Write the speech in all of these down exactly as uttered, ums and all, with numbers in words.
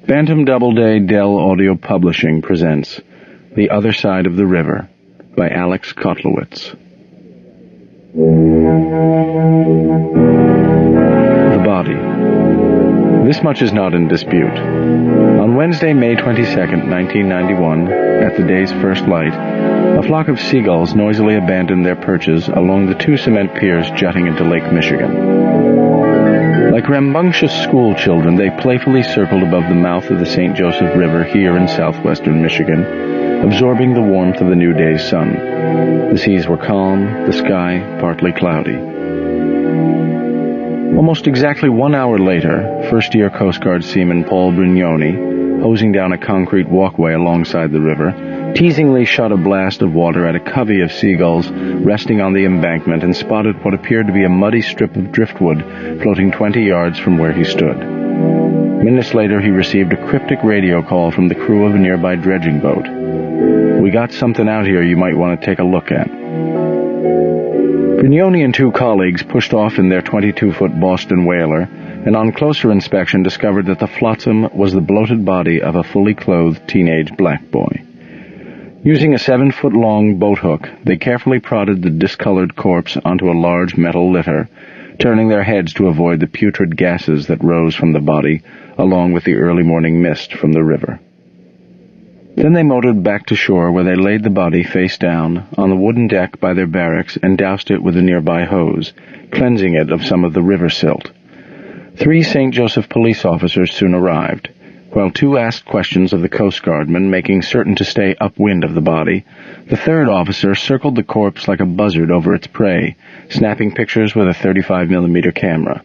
Bantam Doubleday Dell Audio Publishing presents The Other Side of the River by Alex Kotlowitz. The body. This much is not in dispute. On Wednesday, May twenty-second, nineteen ninety-one, at the day's first light, a flock of seagulls noisily abandoned their perches along the two cement piers jutting into Lake Michigan. Like rambunctious school children, they playfully circled above the mouth of the Saint Joseph River here in southwestern Michigan, absorbing the warmth of the new day's sun. The seas were calm, the sky partly cloudy. Almost exactly one hour later, first-year Coast Guard seaman Paul Brignoni, hosing down a concrete walkway alongside the river, teasingly shot a blast of water at a covey of seagulls resting on the embankment and spotted what appeared to be a muddy strip of driftwood floating twenty yards from where he stood. Minutes later, he received a cryptic radio call from the crew of a nearby dredging boat. "We got something out here you might want to take a look at." Brignoni and two colleagues pushed off in their twenty-two-foot Boston whaler, and on closer inspection discovered that the flotsam was the bloated body of a fully clothed teenage black boy. Using a seven-foot-long boathook, they carefully prodded the discolored corpse onto a large metal litter, turning their heads to avoid the putrid gases that rose from the body, along with the early morning mist from the river. Then they motored back to shore, where they laid the body face down on the wooden deck by their barracks and doused it with a nearby hose, cleansing it of some of the river silt. Three Saint Joseph police officers soon arrived. While two asked questions of the Coast Guardman, making certain to stay upwind of the body, the third officer circled the corpse like a buzzard over its prey, snapping pictures with a thirty-five millimeter camera.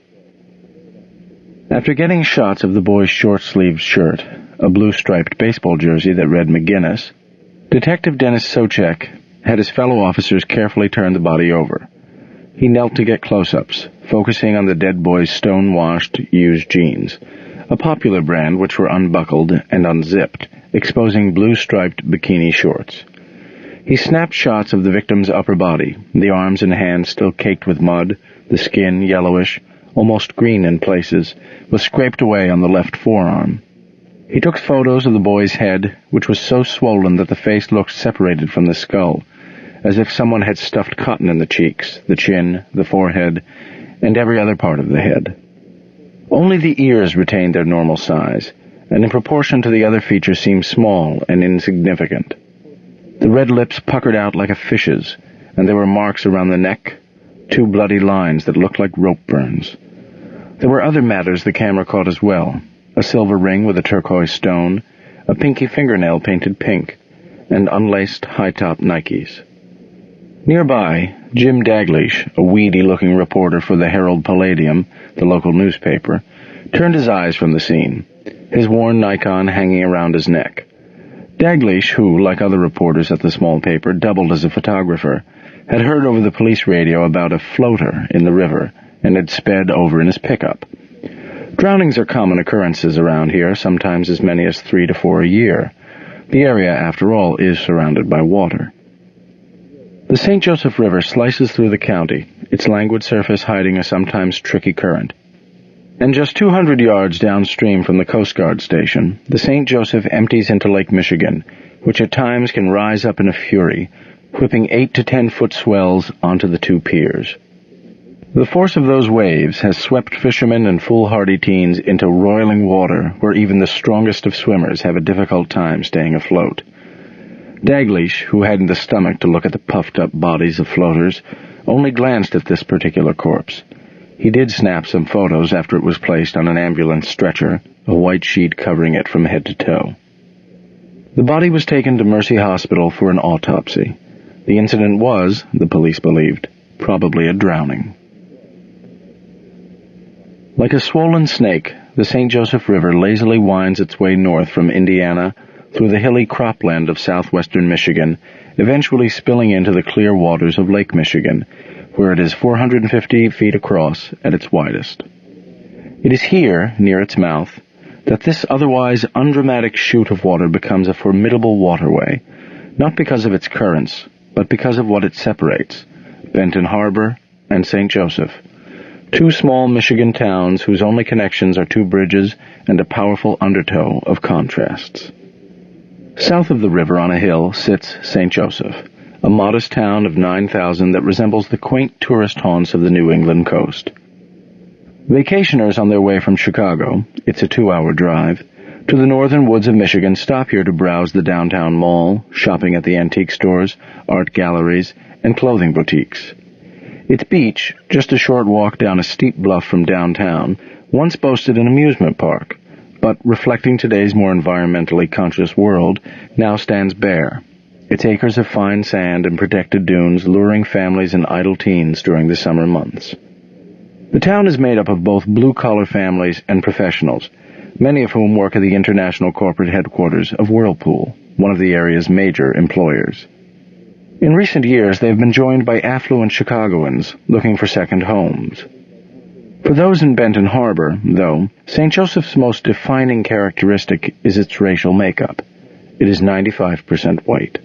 After getting shots of the boy's short-sleeved shirt, a blue-striped baseball jersey that read McGinnis, Detective Dennis Socek had his fellow officers carefully turn the body over. He knelt to get close-ups, focusing on the dead boy's stone-washed, used jeans, a popular brand which were unbuckled and unzipped, exposing blue-striped bikini shorts. He snapped shots of the victim's upper body, the arms and hands still caked with mud, the skin yellowish, almost green in places, was scraped away on the left forearm. He took photos of the boy's head, which was so swollen that the face looked separated from the skull, as if someone had stuffed cotton in the cheeks, the chin, the forehead, and every other part of the head. Only the ears retained their normal size, and in proportion to the other features seemed small and insignificant. The red lips puckered out like a fish's, and there were marks around the neck, two bloody lines that looked like rope burns. There were other matters the camera caught as well, a silver ring with a turquoise stone, a pinky fingernail painted pink, and unlaced high-top Nikes. Nearby, Jim Daglish, a weedy-looking reporter for the Herald Palladium, the local newspaper, turned his eyes from the scene, his worn Nikon hanging around his neck. Daglish, who, like other reporters at the small paper, doubled as a photographer, had heard over the police radio about a floater in the river and had sped over in his pickup. Drownings are common occurrences around here, sometimes as many as three to four a year. The area, after all, is surrounded by water. The Saint Joseph River slices through the county, its languid surface hiding a sometimes tricky current. And just two hundred yards downstream from the Coast Guard station, the Saint Joseph empties into Lake Michigan, which at times can rise up in a fury, whipping eight to ten foot swells onto the two piers. The force of those waves has swept fishermen and foolhardy teens into roiling water where even the strongest of swimmers have a difficult time staying afloat. Daglish, who hadn't the stomach to look at the puffed-up bodies of floaters, only glanced at this particular corpse. He did snap some photos after it was placed on an ambulance stretcher, a white sheet covering it from head to toe. The body was taken to Mercy Hospital for an autopsy. The incident was, the police believed, probably a drowning. Like a swollen snake, the Saint Joseph River lazily winds its way north from Indiana through the hilly cropland of southwestern Michigan, eventually spilling into the clear waters of Lake Michigan, where it is four hundred fifty feet across at its widest. It is here, near its mouth, that this otherwise undramatic chute of water becomes a formidable waterway, not because of its currents, but because of what it separates, Benton Harbor and Saint Joseph, Two small Michigan towns whose only connections are two bridges and a powerful undertow of contrasts. South of the river on a hill sits Saint Joseph, a modest town of nine thousand that resembles the quaint tourist haunts of the New England coast. Vacationers on their way from Chicago, it's a two-hour drive, to the northern woods of Michigan stop here to browse the downtown mall, shopping at the antique stores, art galleries, and clothing boutiques. Its beach, just a short walk down a steep bluff from downtown, once boasted an amusement park, but reflecting today's more environmentally conscious world, now stands bare, its acres of fine sand and protected dunes luring families and idle teens during the summer months. The town is made up of both blue-collar families and professionals, many of whom work at the international corporate headquarters of Whirlpool, one of the area's major employers. In recent years, they have been joined by affluent Chicagoans looking for second homes. For those in Benton Harbor, though, Saint Joseph's most defining characteristic is its racial makeup. It is ninety-five percent white.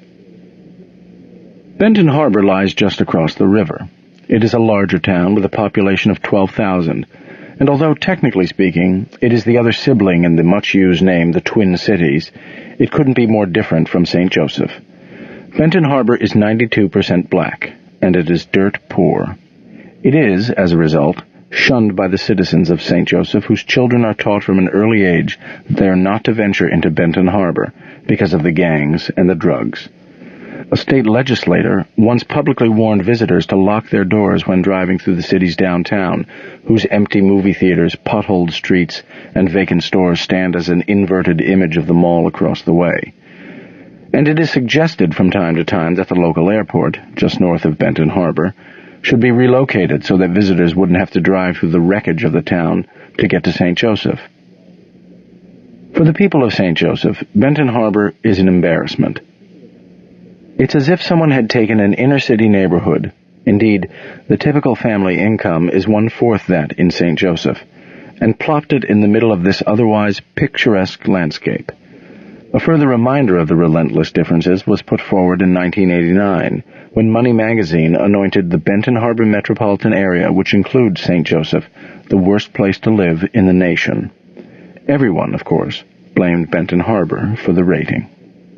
Benton Harbor lies just across the river. It is a larger town with a population of twelve thousand, and although technically speaking, it is the other sibling in the much-used name the Twin Cities, it couldn't be more different from Saint Joseph. Benton Harbor is ninety-two percent black, and it is dirt poor. It is, as a result, shunned by the citizens of Saint Joseph, whose children are taught from an early age that they are not to venture into Benton Harbor because of the gangs and the drugs. A state legislator once publicly warned visitors to lock their doors when driving through the city's downtown, whose empty movie theaters, potholed streets, and vacant stores stand as an inverted image of the mall across the way. And it is suggested from time to time that the local airport, just north of Benton Harbor, should be relocated so that visitors wouldn't have to drive through the wreckage of the town to get to Saint Joseph. For the people of Saint Joseph, Benton Harbor is an embarrassment. It's as if someone had taken an inner-city neighborhood. Indeed, the typical family income is one-fourth that in Saint Joseph, and plopped it in the middle of this otherwise picturesque landscape. A further reminder of the relentless differences was put forward in nineteen eighty-nine, when Money magazine anointed the Benton Harbor metropolitan area, which includes Saint Joseph, the worst place to live in the nation. Everyone, of course, blamed Benton Harbor for the rating.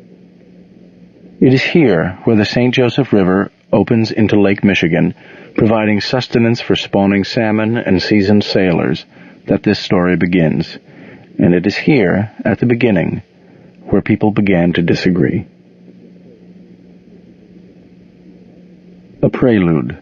It is here where the Saint Joseph River opens into Lake Michigan, providing sustenance for spawning salmon and seasoned sailors, that this story begins. And it is here, at the beginning, where people began to disagree. A prelude.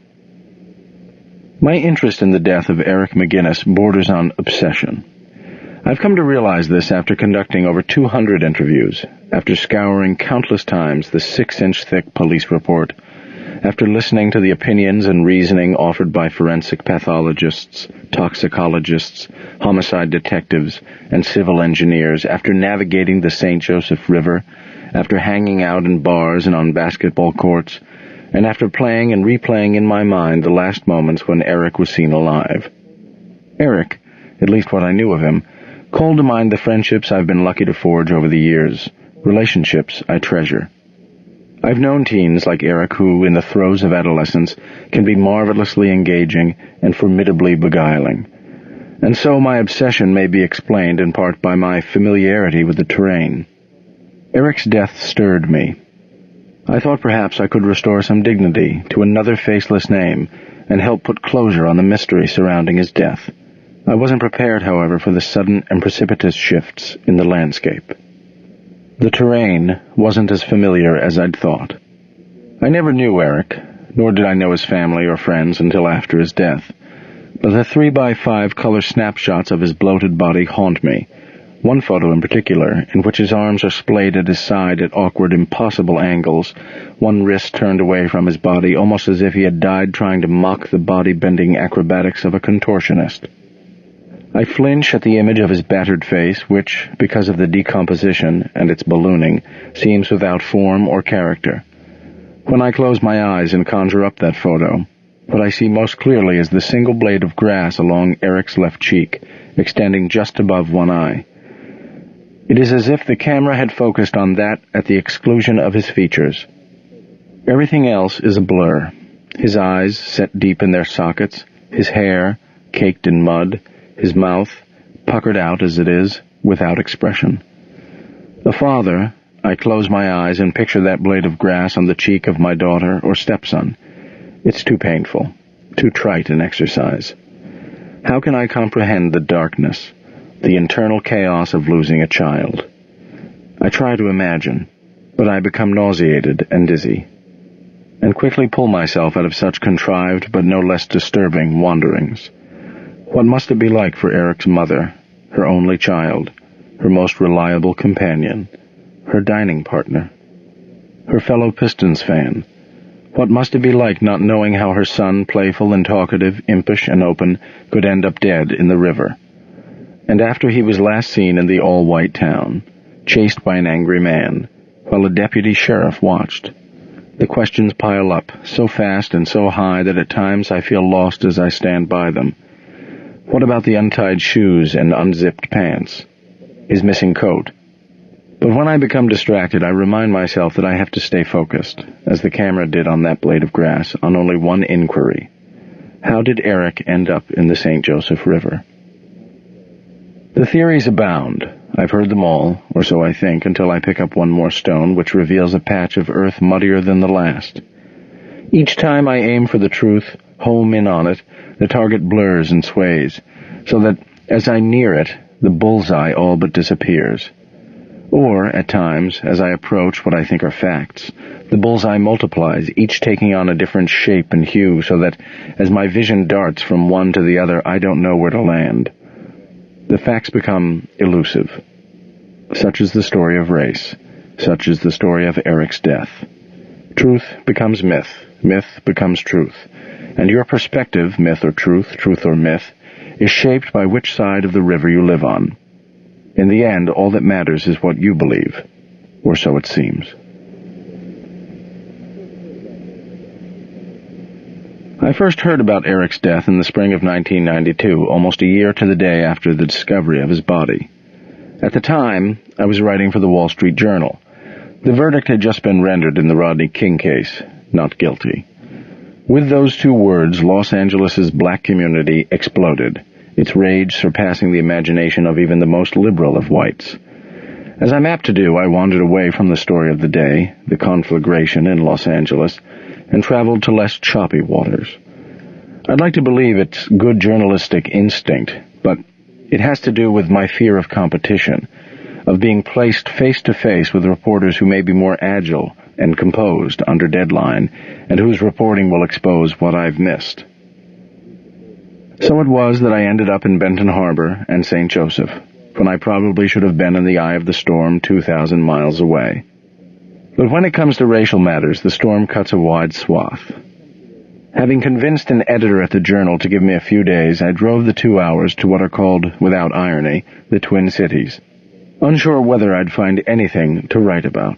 My interest in the death of Eric McGinnis borders on obsession. I've come to realize this after conducting over two hundred interviews, after scouring countless times the six-inch thick police report, after listening to the opinions and reasoning offered by forensic pathologists, toxicologists, homicide detectives, and civil engineers, after navigating the Saint Joseph River, after hanging out in bars and on basketball courts, and after playing and replaying in my mind the last moments when Eric was seen alive. Eric, at least what I knew of him, called to mind the friendships I've been lucky to forge over the years, relationships I treasure. I've known teens like Eric who, in the throes of adolescence, can be marvelously engaging and formidably beguiling. And so my obsession may be explained in part by my familiarity with the terrain. Eric's death stirred me. I thought perhaps I could restore some dignity to another faceless name and help put closure on the mystery surrounding his death. I wasn't prepared, however, for the sudden and precipitous shifts in the landscape. The terrain wasn't as familiar as I'd thought. I never knew Eric, nor did I know his family or friends until after his death, but the three by five color snapshots of his bloated body haunt me, one photo in particular, in which his arms are splayed at his side at awkward, impossible angles, one wrist turned away from his body, almost as if he had died trying to mock the body-bending acrobatics of a contortionist. I flinch at the image of his battered face, which, because of the decomposition and its ballooning, seems without form or character. When I close my eyes and conjure up that photo, what I see most clearly is the single blade of grass along Eric's left cheek, extending just above one eye. It is as if the camera had focused on that at the exclusion of his features. Everything else is a blur. His eyes set deep in their sockets, his hair, caked in mud, his mouth, puckered out as it is, without expression. A father, I close my eyes and picture that blade of grass on the cheek of my daughter or stepson. It's too painful, too trite an exercise. How can I comprehend the darkness, the internal chaos of losing a child? I try to imagine, but I become nauseated and dizzy, and quickly pull myself out of such contrived but no less disturbing wanderings. What must it be like for Eric's mother, her only child, her most reliable companion, her dining partner, her fellow Pistons fan? What must it be like not knowing how her son, playful and talkative, impish and open, could end up dead in the river? And after he was last seen in the all-white town, chased by an angry man, while a deputy sheriff watched. The questions pile up, so fast and so high that at times I feel lost as I stand by them. What about the untied shoes and unzipped pants? His missing coat? But when I become distracted, I remind myself that I have to stay focused, as the camera did on that blade of grass, on only one inquiry. How did Eric end up in the Saint Joseph River? The theories abound. I've heard them all, or so I think, until I pick up one more stone, which reveals a patch of earth muddier than the last. Each time I aim for the truth, home in on it, the target blurs and sways, so that, as I near it, the bullseye all but disappears. Or, at times, as I approach what I think are facts, the bullseye multiplies, each taking on a different shape and hue, so that, as my vision darts from one to the other, I don't know where to land. The facts become elusive. Such is the story of race. Such is the story of Eric's death. Truth becomes myth. Myth becomes truth. And your perspective, myth or truth, truth or myth, is shaped by which side of the river you live on. In the end, all that matters is what you believe, or so it seems. I first heard about Eric's death in the spring of nineteen ninety-two, almost a year to the day after the discovery of his body. At the time, I was writing for the Wall Street Journal. The verdict had just been rendered in the Rodney King case, not guilty. With those two words, Los Angeles's black community exploded, its rage surpassing the imagination of even the most liberal of whites. As I'm apt to do, I wandered away from the story of the day, the conflagration in Los Angeles, and traveled to less choppy waters. I'd like to believe it's good journalistic instinct, but it has to do with my fear of competition, of being placed face-to-face with reporters who may be more agile and composed under deadline, and whose reporting will expose what I've missed. So it was that I ended up in Benton Harbor and Saint Joseph, when I probably should have been in the eye of the storm two thousand miles away. But when it comes to racial matters, the storm cuts a wide swath. Having convinced an editor at the Journal to give me a few days, I drove the two hours to what are called, without irony, the Twin Cities, unsure whether I'd find anything to write about.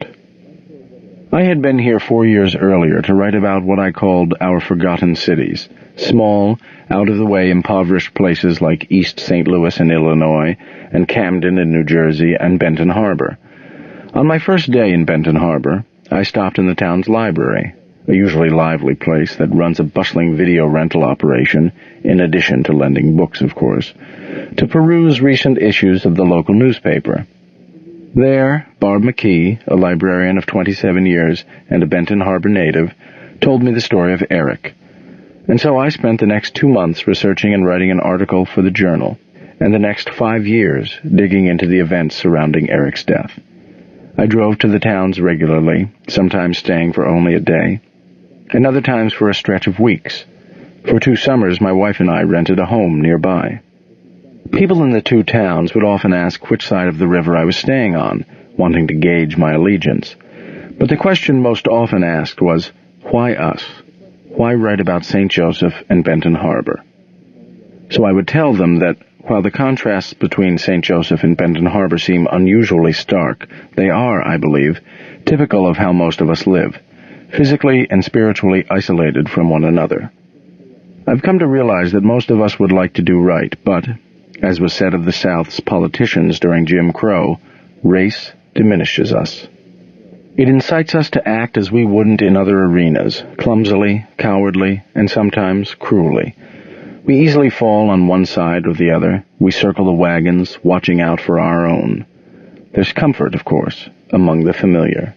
I had been here four years earlier to write about what I called our forgotten cities, small, out-of-the-way impoverished places like East Saint Louis in Illinois, and Camden in New Jersey, and Benton Harbor. On my first day in Benton Harbor, I stopped in the town's library, a usually lively place that runs a bustling video rental operation, in addition to lending books, of course, to peruse recent issues of the local newspaper. There, Barb McKee, a librarian of twenty-seven years and a Benton Harbor native, told me the story of Eric. And so I spent the next two months researching and writing an article for the Journal, and the next five years digging into the events surrounding Eric's death. I drove to the towns regularly, sometimes staying for only a day, and other times for a stretch of weeks. For two summers, my wife and I rented a home nearby. People in the two towns would often ask which side of the river I was staying on, wanting to gauge my allegiance. But the question most often asked was, why us? Why write about Saint Joseph and Benton Harbor? So I would tell them that while the contrasts between Saint Joseph and Benton Harbor seem unusually stark, they are, I believe, typical of how most of us live, physically and spiritually isolated from one another. I've come to realize that most of us would like to do right, but, as was said of the South's politicians during Jim Crow, race diminishes us. It incites us to act as we wouldn't in other arenas, clumsily, cowardly, and sometimes cruelly. We easily fall on one side or the other. We circle the wagons, watching out for our own. There's comfort, of course, among the familiar.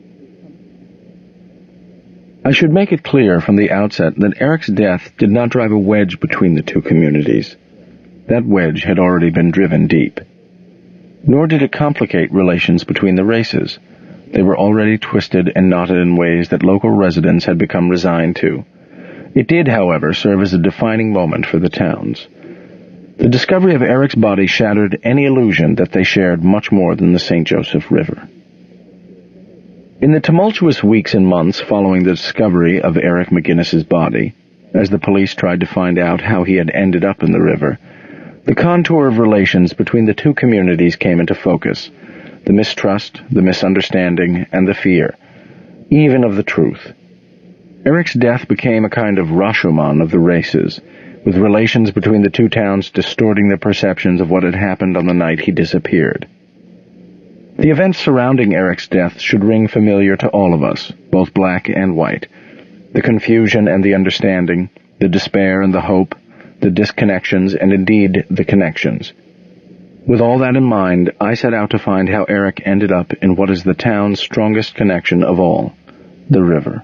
I should make it clear from the outset that Eric's death did not drive a wedge between the two communities. That wedge had already been driven deep. Nor did it complicate relations between the races. They were already twisted and knotted in ways that local residents had become resigned to. It did, however, serve as a defining moment for the towns. The discovery of Eric's body shattered any illusion that they shared much more than the Saint Joseph River. In the tumultuous weeks and months following the discovery of Eric McGinnis's body, as the police tried to find out how he had ended up in the river, the contour of relations between the two communities came into focus, the mistrust, the misunderstanding, and the fear, even of the truth. Eric's death became a kind of Rashomon of the races, with relations between the two towns distorting their perceptions of what had happened on the night he disappeared. The events surrounding Eric's death should ring familiar to all of us, both black and white. The confusion and the understanding, the despair and the hope, the disconnections and indeed the connections. With all that in mind, I set out to find how Eric ended up in what is the town's strongest connection of all, the river.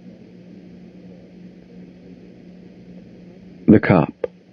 The Cop.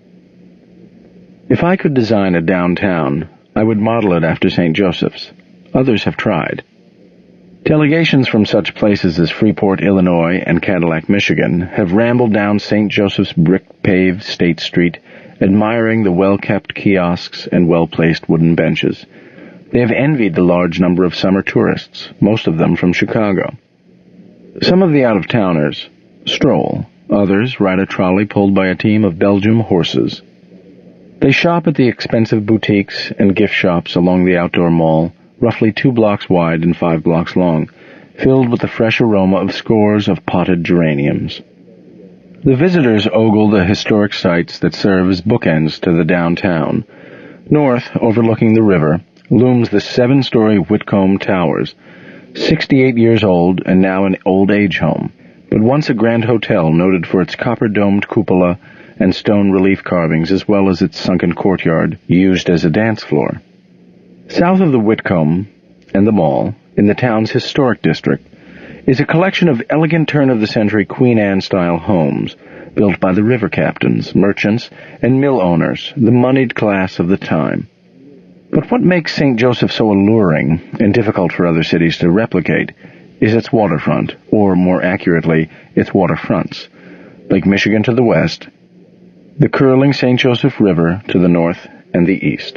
If I could design a downtown, I would model it after Saint Joseph's. Others have tried. Delegations from such places as Freeport, Illinois, and Cadillac, Michigan, have rambled down Saint Joseph's brick-paved State Street, admiring the well-kept kiosks and well-placed wooden benches. They have envied the large number of summer tourists, most of them from Chicago. Some of the out-of-towners stroll. Others ride a trolley pulled by a team of Belgium horses. They shop at the expensive boutiques and gift shops along the outdoor mall, roughly two blocks wide and five blocks long, filled with the fresh aroma of scores of potted geraniums. The visitors ogle the historic sites that serve as bookends to the downtown. North, overlooking the river, looms the seven-story Whitcomb Towers, sixty-eight years old and now an old-age home, but once a grand hotel noted for its copper-domed cupola and stone relief carvings as well as its sunken courtyard used as a dance floor. South of the Whitcomb and the mall, in the town's historic district, is a collection of elegant turn-of-the-century Queen Anne-style homes built by the river captains, merchants, and mill owners, the moneyed class of the time. But what makes Saint Joseph so alluring and difficult for other cities to replicate is its waterfront, or more accurately, its waterfronts. Lake Michigan to the west, the curling Saint Joseph River to the north and the east.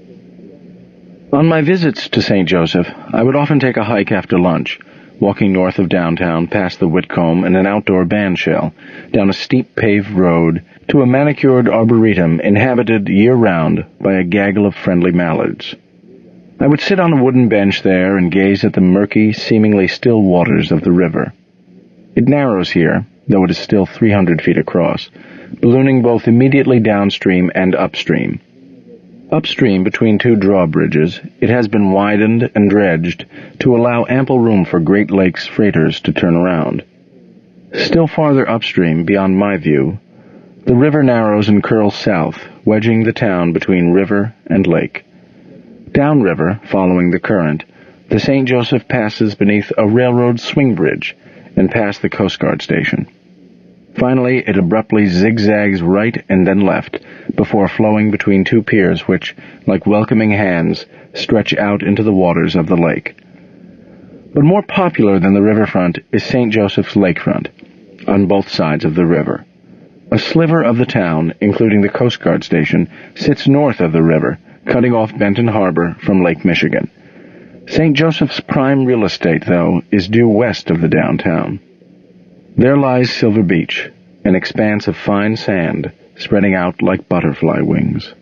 On my visits to Saint Joseph, I would often take a hike after lunch, walking north of downtown past the Whitcomb and an outdoor bandshell, down a steep paved road to a manicured arboretum inhabited year-round by a gaggle of friendly mallards. I would sit on a wooden bench there and gaze at the murky, seemingly still waters of the river. It narrows here, though it is still three hundred feet across, ballooning both immediately downstream and upstream. Upstream, between two drawbridges, it has been widened and dredged to allow ample room for Great Lakes freighters to turn around. Still farther upstream, beyond my view, the river narrows and curls south, wedging the town between river and lake. Downriver, following the current, the Saint Joseph passes beneath a railroad swing bridge and past the Coast Guard station. Finally, it abruptly zigzags right and then left, before flowing between two piers which, like welcoming hands, stretch out into the waters of the lake. But more popular than the riverfront is Saint Joseph's lakefront, on both sides of the river. A sliver of the town, including the Coast Guard station, sits north of the river, cutting off Benton Harbor from Lake Michigan. Saint Joseph's prime real estate, though, is due west of the downtown. There lies Silver Beach, an expanse of fine sand spreading out like butterfly wings.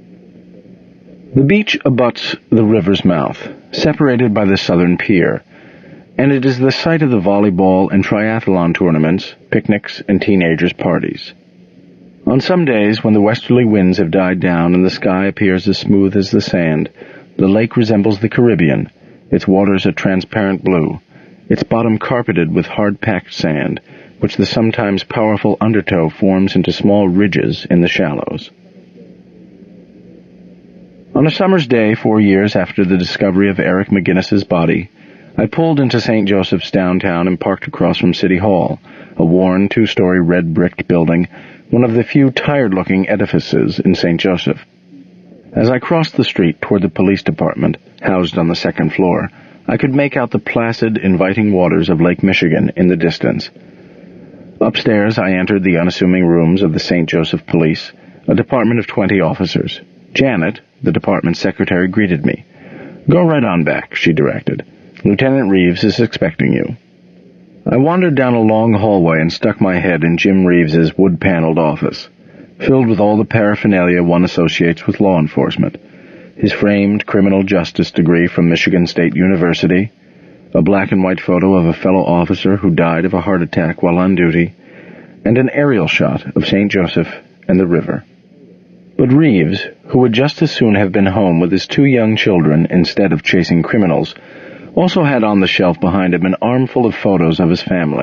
The beach abuts the river's mouth, separated by the southern pier, and it is the site of the volleyball and triathlon tournaments, picnics, and teenagers' parties. On some days, when the westerly winds have died down and the sky appears as smooth as the sand, the lake resembles the Caribbean, its waters a transparent blue, its bottom carpeted with hard-packed sand, which the sometimes powerful undertow forms into small ridges in the shallows. On a summer's day, four years after the discovery of Eric McGinnis's body, I pulled into Saint Joseph's downtown and parked across from City Hall, a worn two-story red-bricked building, one of the few tired-looking edifices in Saint Joseph. As I crossed the street toward the police department, housed on the second floor, I could make out the placid, inviting waters of Lake Michigan in the distance. Upstairs, I entered the unassuming rooms of the Saint Joseph Police, a department of twenty officers. Janet, the department secretary, greeted me. "Go right on back," she directed. "Lieutenant Reeves is expecting you." I wandered down a long hallway and stuck my head in Jim Reeves's wood-paneled office, filled with all the paraphernalia one associates with law enforcement. His framed criminal justice degree from Michigan State University, a black-and-white photo of a fellow officer who died of a heart attack while on duty, and an aerial shot of Saint Joseph and the river. But Reeves, who would just as soon have been home with his two young children instead of chasing criminals, also had on the shelf behind him an armful of photos of his family.